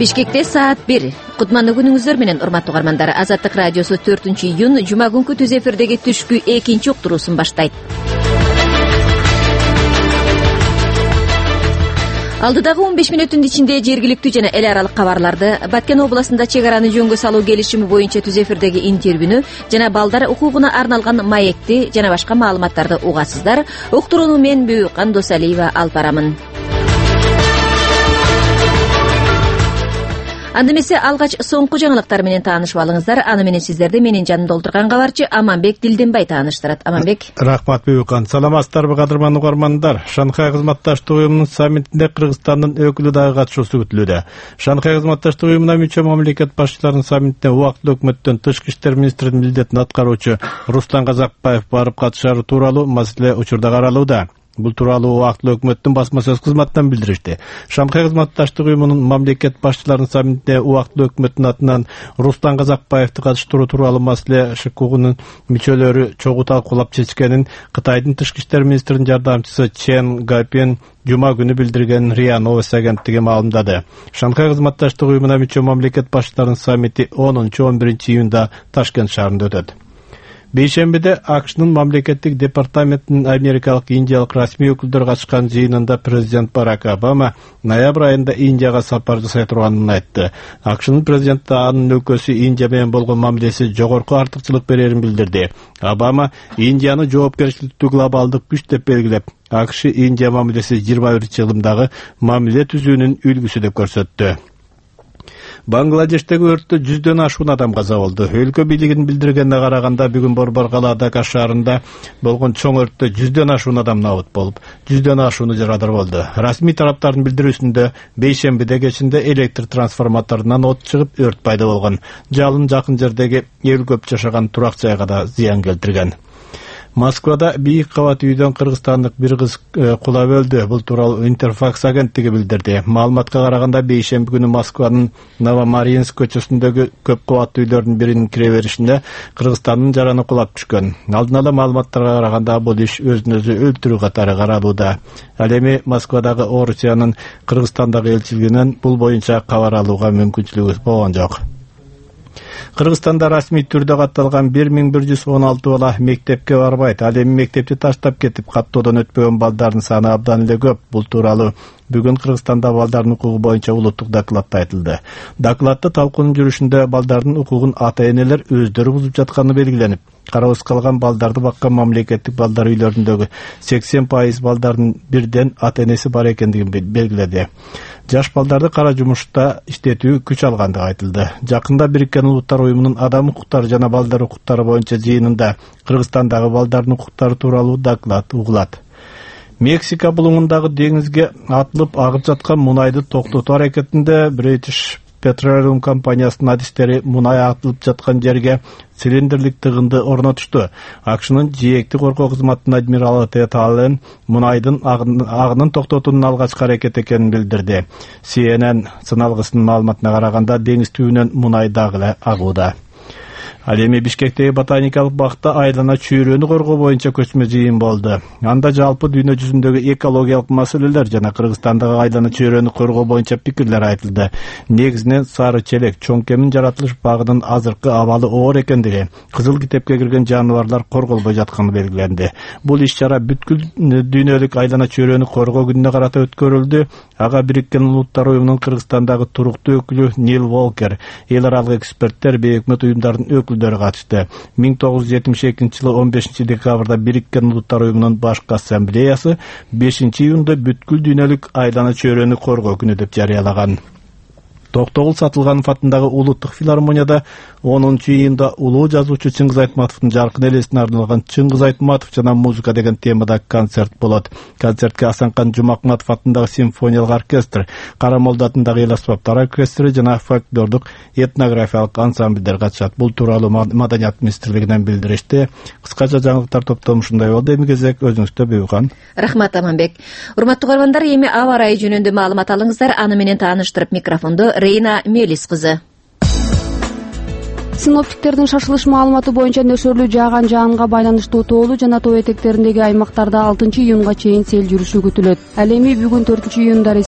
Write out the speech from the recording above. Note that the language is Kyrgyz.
Бишкекте саат 1. Кутмандуу күнүңүздөр менен урматтуу угармандар. Азаттык радиосу 4-июнь жума күнкү түз эфирдеги түшкү 2 уктуруусун баштайт. Алдыдагы 15 мүнөттүн ичинде жергиликтүү жана эл аралык кабарларды, Баткен областында чек араны жөнгө салуу келишими боюнча түз эфирдеги интервьюну жана балдар укугуна арналган маекти жана башка маалыматтарды угасыздар. Уктурууну мен Бүкан Досалиева алып барамын. Анда эмесе алгач соңку жаңылыктар менен таанышып алыңыздар. Аны менен сиздерди менин жанымда олтурган кабарчы Аманбек Дилденбай тааныштырат. Аманбек. Рахмат Бүкан. Саламатсыздарбы кадырман угармандар. Шанхай кызматташтык уюмунун саммитинде Кыргызстандын өкүлү дагы катышуусу күтүлүүдө. Шанхай кызматташтык уюмуна мүчө мамлекет башчыларынын саммитине убактылуу өкмөттөн тышкы иштер министринин милдетин аткаруучу Рустам Казакбаев барып катышары тууралуу маселе учурда каралууда. Бул тууралуу убактылуу өкмөттүн басма сөз кызматынан билдиришти. Шанхай кызматташтык уюмунун мамлекет башчыларынын саммитине убактылуу өкмөттүн атынан Рустам Казакбаевди катыштыруу тууралуу маселе ШКУнун мүчөлөрү чогуу талкуулап чечкенин Кытайдын тышкы иштер министринин жардамчысы Чен Гайпен жума күнү билдирген РИА Новости агенттиги маалымдады. Шанхай кызматташтык уюмуна мүчө мамлекет башчыларынын саммити 10-11 июнда Ташкент шаарында өтөт. Бейшембиде АКШнын мамлекеттик департаментинин америкалык индиялык расмий өкүлдөр катышкан жыйынында президент Барак Обама ноябрь айында Индияга сапар жасай турганын айтты. АКШнын президенти анын өлкөсү Индия менен болгон мамилеси жогорку артыкчылык берерин билдирди. Обама Индияны жоопкерчиликтүү глобалдык күч деп белгилеп, АКШ Индия мамилеси 21-жылымдагы мамиле түзүүнүн үлгүсү деп көрсөттү. Бангладештеги өрттө 100дөн ашуун адам каза болду. Өлкө бийлигинин билдиргенине караганда бүгүн Борборкала Дака шаарында болгон чоң өрттө 100дөн ашуун адам набыт болуп, 100дөн ашууну жарадар болду. Расмий тараптардын билдирүүсүндө бейшембиде кечинде электр трансформаторунан от чыгып өрт пайда болгон. Жалын жакын жердеги эл көп жашаган турак жайга да зыян келтирген. Москвада бийик кабат үйдөн кыргызстандык бир кыз кулап өлдү. Бул тууралуу Интерфакс агенттиги билдирди. Маалыматка караганда бейшемби күнү Москванын Новомаринск көчөсүндөгү көп кабаттуу үйлөрдүн биринин кире беришинде Кыргызстандын жараны кулап түшкөн. Алдын ала маалыматтарга караганда бул иш өзүн өзү өлтүрүү катары каралууда. Ал эми Москвадагы Орусиянын Кыргызстандагы элчилигинен бул боюнча кабар алууга мүмкүнчүлүгү болгон жок. Кыргызстанда расмий түрдө катталган 1116 бала мектепке барбайт. Ал эми мектепти таштап кетип, каттоодон өтпөгөн балдардын саны абдан эле көп. Бул тууралуу бүгүн Кыргызстанда балдардын укугу боюнча улуттук докладта айтылды. Докладта талкуунун жүрүшүндө балдардын укугун ата-энелер өздөрү бузуп жатканы белгиленип, карабыз калган балдарды баккан мамлекеттик балдар үйлөрүндөгү 80% балдардын бирден ата-энеси бар экендигин белгиледи. Жаш балдарды кара жумушта иштетүү күч алгандыгы айтылды. Жакында Бириккен Улуттар уюмунун адам укуктары жана балдар укуктары боюнча жыйынында Кыргызстандагы балдардын укуктары тууралуу доклад угулат. Мексика булуңундагы деңизге атылып агып жаткан мунайды токтотуу аракетинде British Petroleum компаниясынын адистери мунай атылып жаткан жерге цилиндрлик тыгынды орнотушту. АКШнын жээкти коргоо кызматынын адмиралы Тед Аллен мунайдын агынын токтотуунун алгачкы аракет экенин билдирди. CNN сыналгысынын маалыматына караганда деңиз түбүнөн мунай дагы эле агууда. Ал эми Бишкектеги ботаникалык бакта айлана чөйрөнү коргоо боюнча көчмө жыйын болду. Анда жалпы дүйнө жүзүндөгү экологиялык маселелер жана Кыргызстандагы айлана чөйрөнү коргоо боюнча пикирлер айтылды. Негизинен сары челек чоң кемин жаратылыш багынын азыркы абалы оор экендиги, кызыл китепке кирген жаныбарлар корголбой жатканы белгиленди. Бул иш-чара бүткүл дүйнөлүк айлана чөйрөнү коргоо күнүнө карата өткөрүлдү. Ага Бириккен Улуттар уюмунун Кыргызстандагы туруктуу өкүлү Нил Волкер, эл аралык эксперттер, бейөкмөт уюмдардын өкүлдөрү катышты. 1972-жылы 15-декабрда Бириккен Улуттар уюмунун башкы ассамблеясы 5-июнда бүткүл дүйнөлүк айлана чөйрөнү коргоо күнү деп жарыялаган. Токтогул Сатылганов атындагы улуттук филармонияда 10-июнда улуу жазуучу Чыңгыз Айтматовдун жаркын элесине арналган Чыңгыз Айтматов жана музыка деген темада концерт болот. Концертке Асанкан Жумакматов атындагы симфониялык оркестр, Карамолда атындагы эл аспаптар оркестри жана фольклордук этнографиялык ансамблдер катышат. Бул тууралуу Маданият министрлигинен билдиришти. Кыскача жаңылыктар топтому ушундай болду. Эми кезек өзүңүздө Бүкан. Рахмат Аманбек. Урматтуу көрөрмандар, эми аба ырайы жөнүндө маалымат алыңыздар. Аны менен тааныштырып микрофондо Рейна Мелис кызы. Синоптиктердин шашылыш маалыматы боюнча нөсөрлүү жааган жаанга байланыштуу тоолуу жана тоо этектериндеги аймактарда 6-июнга чейин сел жүрүшү күтүлөт. Ал эми бүгүн 4-июнда